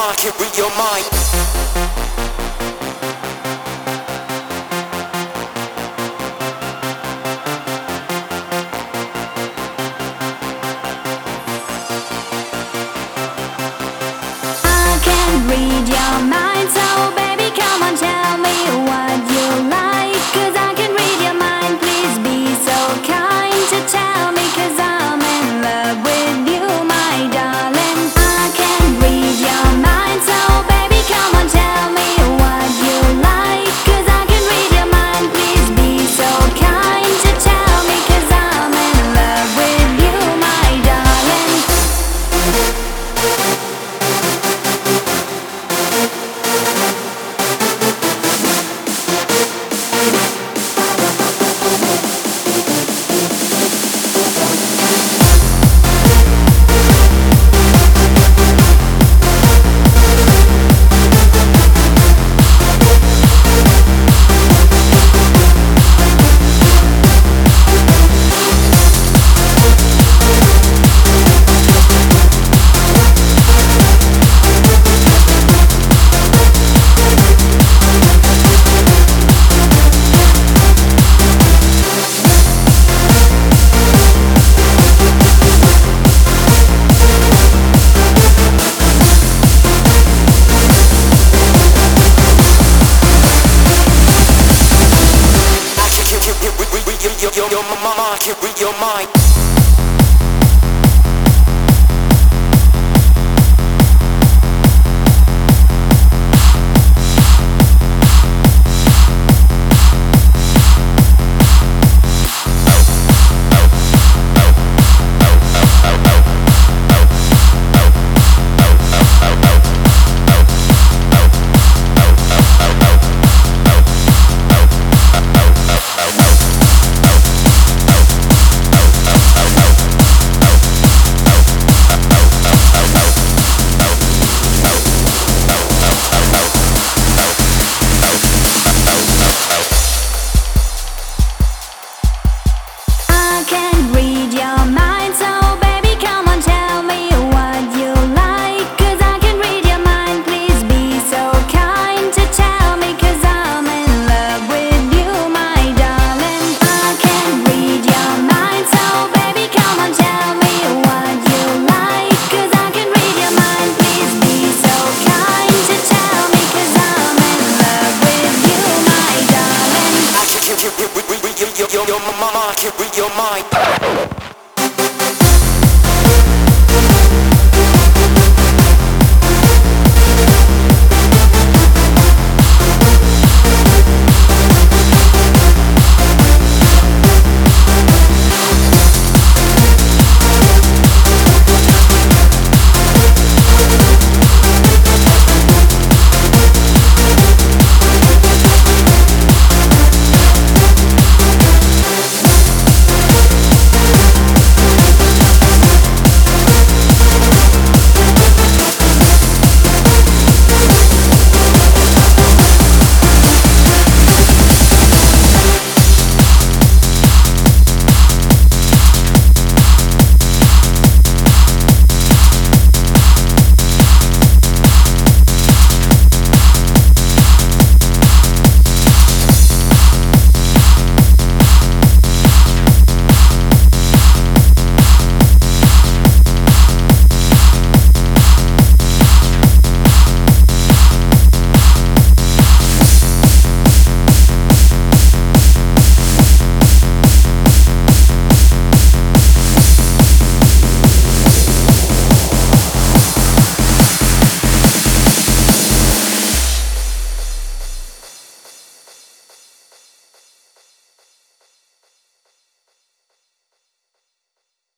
mind, can read your mind. I can read your mind, so baby come on tell me what you like. 'Cause I can read your mind, please be so kind to tell me. 'Cause I'm in love with you, my darling. I can read your mind, so baby come on tell me what you like. 'Cause I can read your mind, please be so kind to tell me. 'Cause I'm in love with you, my darling. Your mind, can read your mind. Your mind, can read your mind.